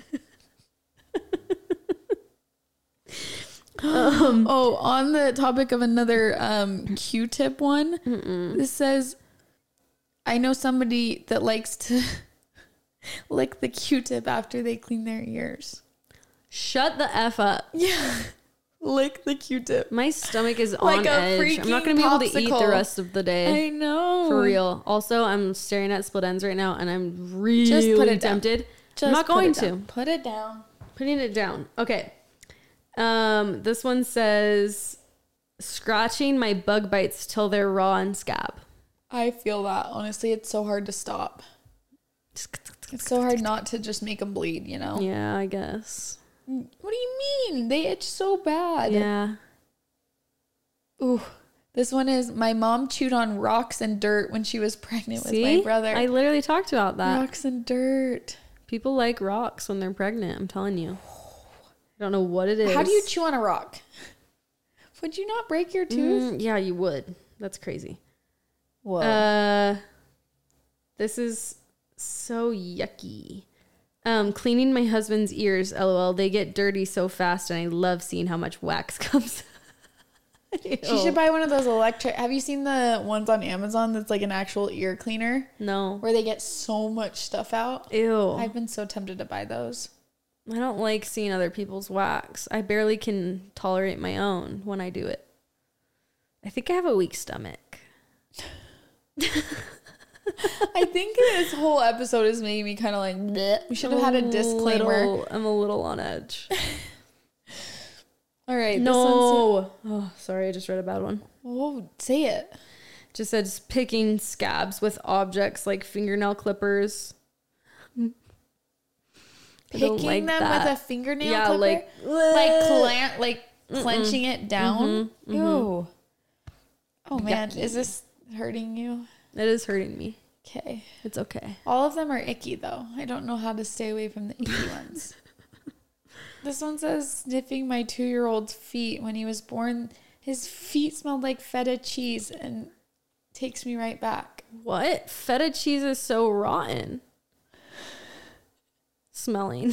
um, Oh, on the topic of another um, Q-tip one, mm-mm. this says, I know somebody that likes to lick the Q-tip after they clean their ears. Shut the F up. Yeah. Lick the Q-tip. My stomach is Like on a edge. I'm not freaking going to be able to eat the popsicle. rest of the day. I know. For real. Also, I'm staring at split ends right now and I'm really Just put it down. tempted. Just I'm not put going it to. down. Put it down. Putting it down. Okay. Um, this one says scratching my bug bites till they're raw and scab. I feel that. Honestly, it's so hard to stop. It's so hard not to just make them bleed, you know? Yeah, I guess. What do you mean? They itch so bad. Yeah. Ooh. This one is, my mom chewed on rocks and dirt when she was pregnant See? with my brother. I literally talked about that. Rocks and dirt. People like rocks when they're pregnant. I'm telling you. I don't know what it is. How do you chew on a rock? Would you not break your tooth? Mm, yeah, you would. That's crazy. Whoa. Uh, this is so yucky. Um, cleaning my husband's ears, lol. They get dirty so fast, and I love seeing how much wax comes. She should buy one of those electric. Have you seen the ones on Amazon that's like an actual ear cleaner? No. Where they get so much stuff out? Ew. I've been so tempted to buy those. I don't like seeing other people's wax. I barely can tolerate my own when I do it. I think I have a weak stomach. I think this whole episode is making me kind of like, bleh. We should have had a disclaimer. Little, I'm a little on edge. All right. No. Oh, sorry. I just read a bad one. Oh, say it. Just says picking scabs with objects like fingernail clippers. Picking like them that. with a fingernail Yeah, clipper? like- like clan- like clenching it down. Mhm, mhm. Ew. Oh man, Yucky. is this hurting you? It is hurting me. Okay. It's okay. All of them are icky though. I don't know how to stay away from the icky ones. This one says sniffing my two-year-old's feet when he was born. His feet smelled like feta cheese and takes me right back. What? Feta cheese is so rotten. Smelling.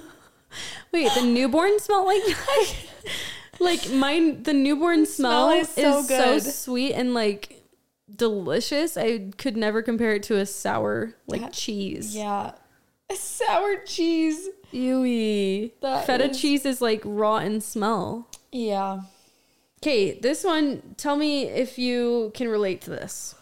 Wait, the newborn smell like that? Like mine, the newborn smell, smell is, is so so, good. sweet and like delicious. I could never compare it to a sour like That- cheese. Yeah. Sour cheese. Ewy. That Feta is- cheese is like rotten smell. Yeah. Okay, this one, tell me if you can relate to this.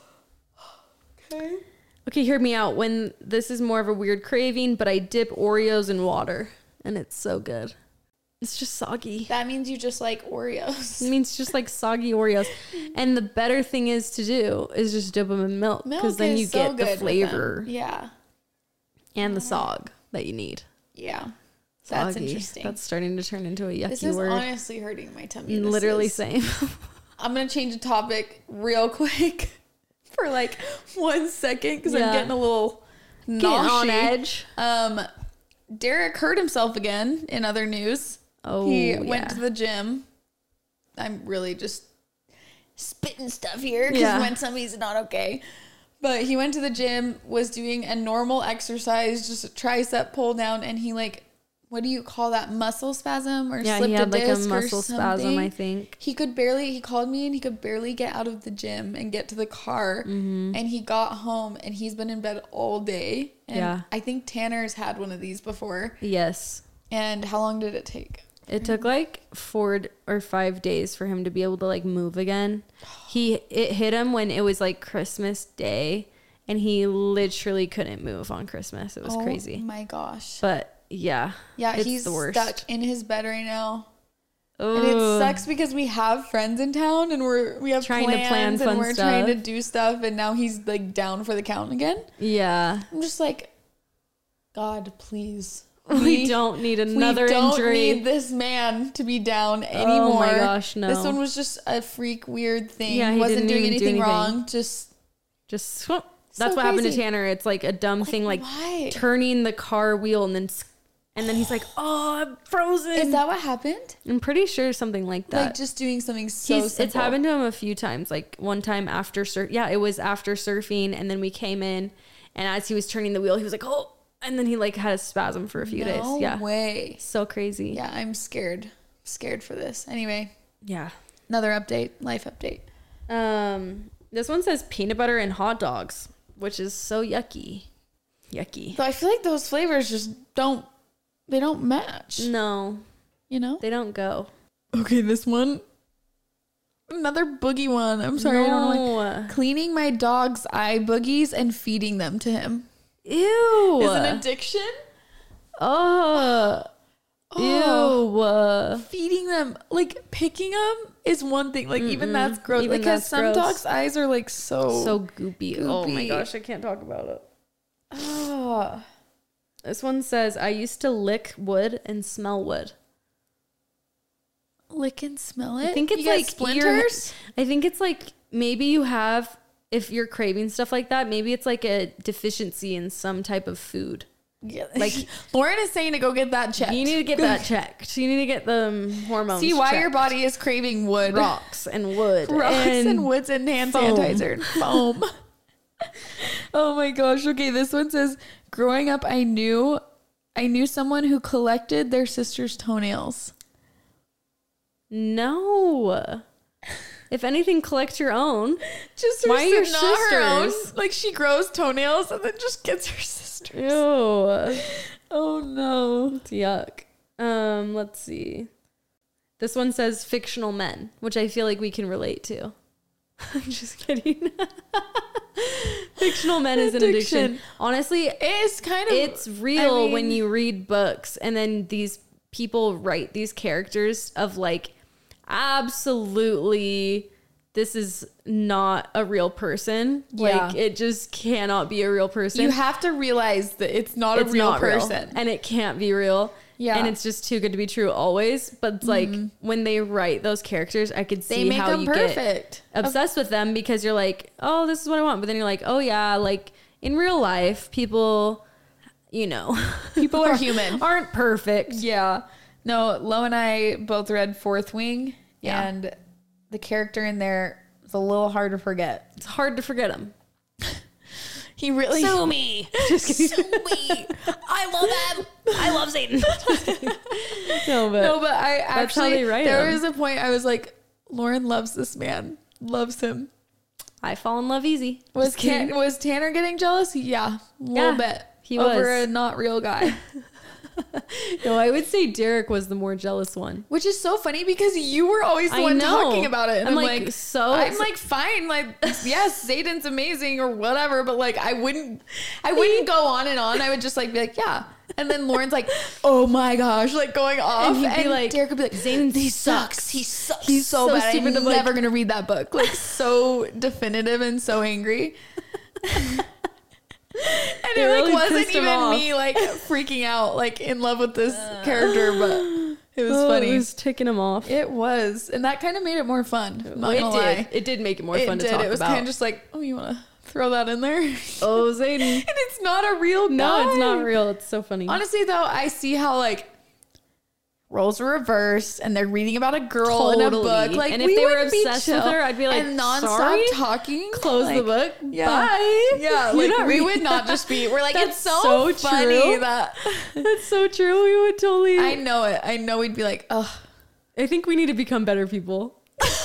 Okay. Okay, hear me out. When this is more of a weird craving, but I dip Oreos in water and it's so good. It's just soggy. That means you just like Oreos. It means just like soggy Oreos. And the better thing is to do is just dip them in milk because Milk then is you so get good the with them. flavor Yeah. and the sog that you need. Yeah. That's Soggy. interesting. That's starting to turn into a yucky This is word. honestly hurting my tummy. This Literally is- same. I'm going to change the topic real quick for like one second because Yeah. I'm getting a little Getting on noshy. edge. Um, Derek hurt himself again in other news. Oh, he yeah. went to the gym. I'm really just spitting stuff here because Yeah. when somebody's not okay. But he went to the gym, was doing a normal exercise, just a tricep pull down, and he like, what do you call that? Muscle spasm or Yeah, slipped he had a like a disc or muscle spasm, something. I think. He could barely, he called me and he could barely get out of the gym and get to the car. Mm-hmm. And he got home and he's been in bed all day. And Yeah. I think Tanner's had one of these before. Yes. And how long did it take? It took like four or five days for him to be able to like move again. He it hit him when it was like Christmas Day, and he literally couldn't move on Christmas. It was Oh crazy. my gosh. But yeah, Yeah, it's he's the worst. stuck in his bed right now. Ugh. And it sucks because we have friends in town and we're we have Trying to plans plan and fun we're trying to stuff. do stuff and now he's like down for the count again. Yeah, I'm just like, God, please. we, don't need another we don't injury. need this man to be down anymore. Oh my gosh, no. This one was just a freak weird thing. Yeah, he wasn't didn't doing even do anything, anything. wrong. Just Just swoop. That's So what happened to crazy. Tanner. It's like a dumb thing, like why? turning the car wheel and then s- and then he's like, "Oh, I'm frozen." Is that what happened? I'm pretty sure something like that. Like just doing something so He's, simple. it's happened to him a few times. Like one time after surf, yeah, it was after surfing, and then we came in, and as he was turning the wheel, he was like, "Oh," and then he like had a spasm for a few No days. Yeah, way. so crazy. Yeah, I'm scared. Scared for this. Anyway, Yeah. another update, life update. Um, this one says peanut butter and hot dogs, which is so yucky. Yucky. So I feel like those flavors just don't they don't match. No, You know? they don't go. Okay, this one. Another boogie one. I'm sorry. I don't know why. No. Cleaning my dog's eye boogies and feeding them to him. Ew. Is an addiction? Oh. Oh. Ew. Feeding them, like picking them is one thing. Like even Mm-mm. that's gross. Even Because that's some gross. dogs' eyes are like so. So goopy. Oh my goopy. gosh, I can't talk about it. Oh. This one says, I used to lick wood and smell wood. lick and smell it? I think it's You get like splinters. I think it's like maybe you have, if you're craving stuff like that, maybe it's like a deficiency in some type of food. Yeah. Like Lauren is saying to go get that checked. you need to get that checked. You need to get the um, hormones. See why checked. your body is craving wood, rocks and wood, rocks and, and woods and hand foam. sanitizer and foam. Oh my gosh. Okay, this one says, growing up, I knew, I knew someone who collected their sister's toenails. No. If anything, collect your own. Just Why are your sis- not her own. sisters? Like she grows toenails and then just gets her sisters. Ew. Oh no. It's yuck. Um, let's see. This one says fictional men, which I feel like we can relate to. I'm just kidding. Fictional men is an addiction. Addiction. Honestly, It's kind of it's real I when mean- you read books and then these people write these characters of like, absolutely, this is not a real person. Yeah. Like, it just cannot be a real person. You have to realize that it's not It's a real not real, person. and it can't be real. Yeah. And it's just too good to be true always. But it's like when they write those characters, I could They see make how them you get perfect. obsessed with them because you're like, oh, this is what I want. But then you're like, oh yeah, like in real life, people, you know, People are human. aren't perfect. Yeah. No, Lo and I both read Fourth Wing. Yeah. And the character in there is a little hard to forget. It's hard to forget them. He really Sue me. Just kidding. me. I love him. I love Satan. no, but No, but I That's how actually they write there him. was a point I was like, Lauren loves this man. Loves him. I fall in love easy. Was Just kidding. Tan- was Tanner getting jealous? Yeah, a little Yeah, bit. he over was. a not real guy. No, I would say Derek was the more jealous one. Which is so funny because you were always the I one know. talking about it. And I'm I'm, like, like, so- I'm like, fine. Like, yes, Zayden's amazing or whatever. But like, I wouldn't, I wouldn't go on and on. I would just like be like, yeah. And then Lauren's like, oh my gosh, like going off. And And, he'd be like, Derek would be like, Zayden he sucks. sucks. He sucks. He's He's so, so bad. stupid. I'm I'm like- never going to read that book. Like so definitive and so angry. And it, It like really wasn't pissed him even off. me like freaking out, like in love with this character, but it was Oh, funny. It was ticking him off. It was, and that kind of made it more fun. I'm not it gonna did. lie. It did make it more It fun did. to talk It was about. kind of just like, oh, you want to throw that in there? And oh, Zayden. it's not a real guy. No, it's not real. It's so funny. Honestly, though, I see how like roles were reversed, and they're reading about a girl in a Totally. book. Like, And if we they were wouldn't be obsessed with chill her, I'd be like, and nonstop sorry? talking. Close the Like, book. Yeah. Bye. Yeah, You're like not we reading would not just be. We're like, That's it's so, so funny true. that That's so true. We would totally. I I, know it. I know we'd be like, oh. I think we need to become better people.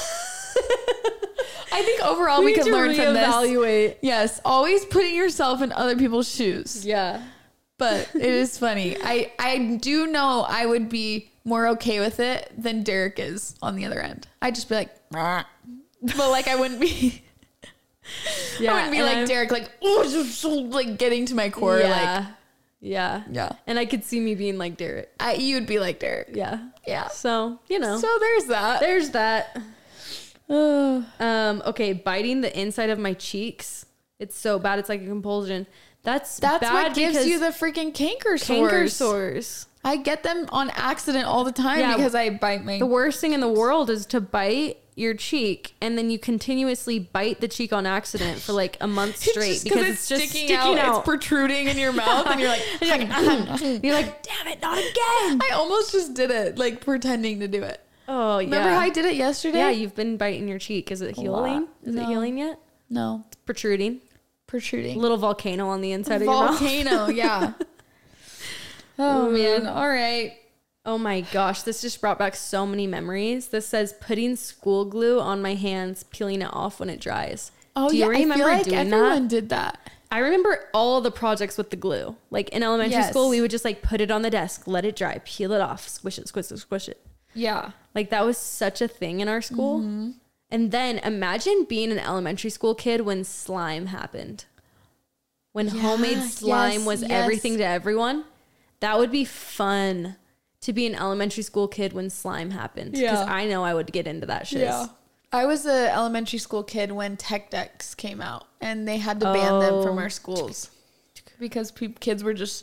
I think overall we, need can to learn from this. reevaluate. Yes, always putting yourself in other people's shoes. Yeah. But it is funny. I I do know I would be more okay with it than Derek is on the other end. I'd just be like, "Rah." But like I wouldn't be. Yeah. I wouldn't be and like I'm- Derek, like oh, just so, like getting to my core. Yeah. Like yeah. yeah, And I could see me being like Derek. I, you would be like Derek. Yeah. Yeah. So, you know. So there's that. there's that. Uh, Um, okay, biting the inside of my cheeks. It's so bad. It's like a compulsion. That's that's bad what gives because you the freaking canker sores. canker sores. I get them on accident all the time Yeah. because I bite my. The worst thing in the world is to bite your cheek and then you continuously bite the cheek on accident for like a month straight Just because it's, it's just sticking, sticking, out, out. It's protruding in your mouth, and you're like, And you're like, you're like, damn it, not again. I almost just did it, like pretending to do it. Oh yeah. Remember how I did it yesterday? Yeah, you've been biting your cheek. Is it healing? lot. Is it No. healing yet? no Protruding. protruding Little volcano on the inside of your mouth. volcano. Yeah. Oh man. All right. Oh my gosh, this just brought back so many memories. This says putting school glue on my hands, peeling it off when it dries. Oh Do you yeah. I remember feel like doing everyone that? did that. I remember all the projects with the glue. Like in elementary Yes. school, we would just like put it on the desk, let it dry, peel it off, squish it, squish it, squish it. Yeah. Like that was such a thing in our school. Mm-hmm. And then imagine being an elementary school kid when slime happened. When Yeah, homemade slime yes, was yes. everything to everyone. That would be fun to be an elementary school kid when slime happened. Because Yeah. I know I would get into that shit. I was a elementary school kid when tech decks came out, and they had to ban them from Oh. our schools because pe- kids were just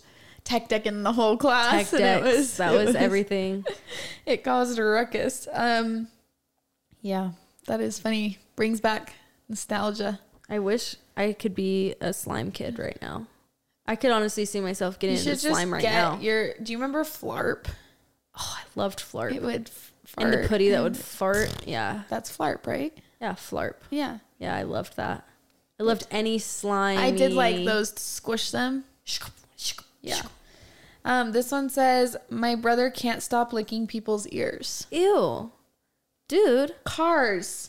tech decking the whole class. Tech and it decks. was, that it was, was everything. It caused a ruckus. Um, yeah, that is funny. Brings back nostalgia. I wish I could be a slime kid right now. I could honestly see myself getting You into should just slime right get now. your. Do you remember Flarp? Oh, I loved Flarp. It would f- fart. And the putty that would and- fart. Yeah. That's Flarp, right? Yeah, Flarp. Yeah. Yeah, I loved that. I loved any slime. I did like those to squish them. Yeah. Um, this one says, my brother can't stop licking people's ears. Ew. Dude. Cars.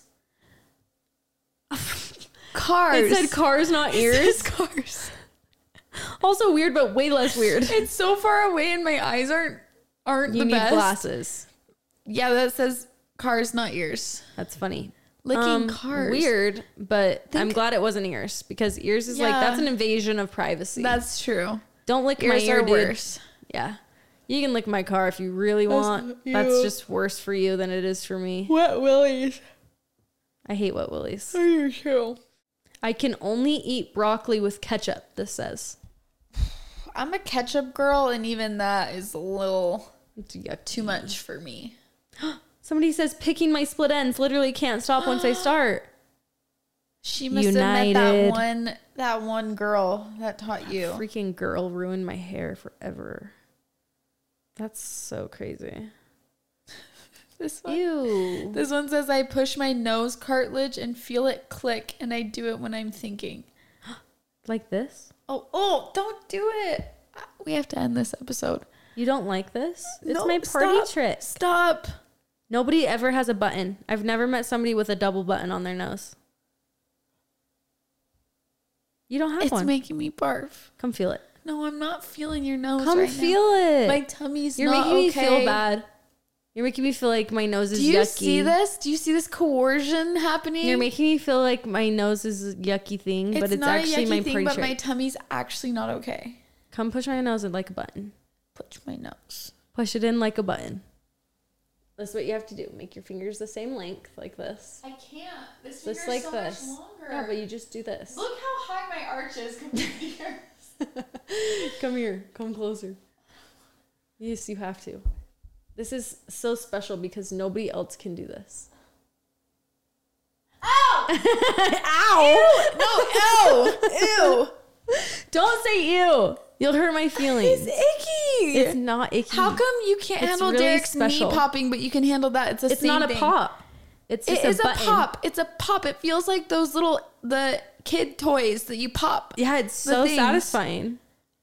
Cars. It said cars, not It ears. says cars. Also weird, but way less weird. It's so far away and my eyes aren't aren't You the need best. glasses. Yeah, that says cars, not ears. That's funny. Licking Um, cars. Weird, but I'm Think- glad it wasn't ears because ears is like, Yeah. that's an invasion of privacy. That's true. Don't lick Ears my ear, are dude. worse. Yeah. You can lick my car if you really want. Ew. That's just worse for you than it is for me. Wet willies. I hate wet willies. Are you too? I can only eat broccoli with ketchup, this says. I'm a ketchup girl, and even that is a little It's yuck. too much for me. Somebody says picking my split ends literally can't stop once I start. She must have met United. that one that one girl that taught you. Freaking girl ruined my hair forever. That's so crazy. This one. Ew. This one says I push my nose cartilage and feel it click, and I do it when I'm thinking. Like this? Oh, oh, don't do it. We have to end this episode. You don't like this? It's No, my party stop. trick. Stop. Nobody ever has a button. I've never met somebody with a double button on their nose. You don't have It's one. making me barf. Come feel it. No, I'm not feeling your nose Come right feel now. it. My tummy's You're not making me okay. feel bad. You're making me feel like my nose is Do you yucky. see this? Do you see this coercion happening? You're making me feel like my nose is a yucky thing, it's but it's not actually a yucky my thing, party but trick. my tummy's actually not okay. Come push my nose in like a button. Push my nose. Push it in like a button. That's what you have to do. Make your fingers the same length, like this. I can't. This Just finger's like so this. much longer. Yeah, but you just do this. Look how high my arch is compared to yours. Come here. Come closer. Yes, you have to. This is so special because nobody else can do this. Ow! Ow! Ew! No, ew! Don't say ew. You'll hurt my feelings. It's icky. It's not icky. How come you can't It's handle really Derek's special. knee popping, but you can handle that? It's a It's not a pop. It's just It a is a button. pop. It's a pop. It feels like those little the kid toys that you pop. Yeah, it's The so things. satisfying.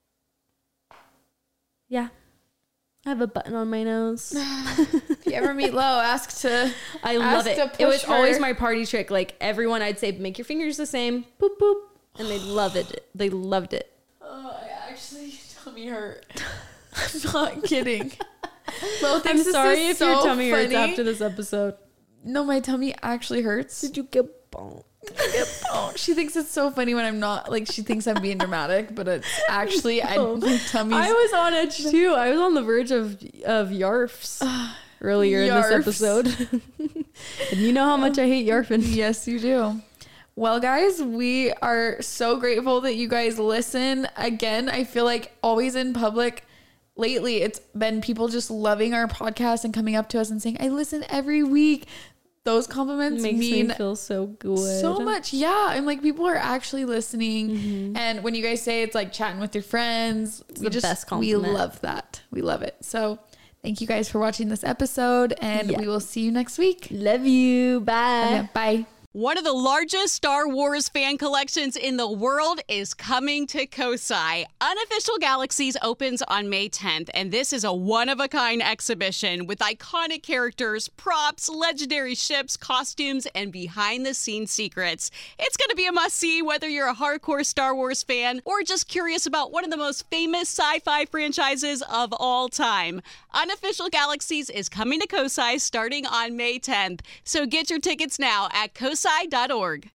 Yeah. I have a button on my nose. If you ever meet Lo, ask to. I love ask it. to It was push her. always my party trick. Like everyone, I'd say, make your fingers the same. Boop, boop. And they loved it. They loved it. Oh, I actually tummy hurt. I'm not kidding. Lo I'm thinks this sorry is if so your tummy hurts funny. after this episode. No, my tummy actually hurts. Did you get boned? Oh, she thinks it's so funny when I'm not like she thinks I'm being dramatic, but it's actually I, No. my tummy's. I was on edge too. I was on the verge of of yarfs earlier in Yarfs. this episode. And you know how much I hate yarfing. Yes, you do. Well, guys, we are so grateful that you guys listen. Again, I feel like always in public lately, it's been people just loving our podcast and coming up to us and saying, I listen every week. Those compliments Makes mean me feel so good. so much. Yeah. I'm like, people are actually listening. Mm-hmm. And when you guys say it's like chatting with your friends, we the just, best we compliment. love that. We love it. So thank you guys for watching this episode, and Yeah. we will see you next week. Love you. Bye. Okay, bye. One of the largest Star Wars fan collections in the world is coming to Kosai. Unofficial Galaxies opens on May tenth, and this is a one-of-a-kind exhibition with iconic characters, props, legendary ships, costumes, and behind-the-scenes secrets. It's going to be a must-see whether you're a hardcore Star Wars fan or just curious about one of the most famous sci-fi franchises of all time. Unofficial Galaxies is coming to Kosai starting on May tenth, so get your tickets now at kosai dot org.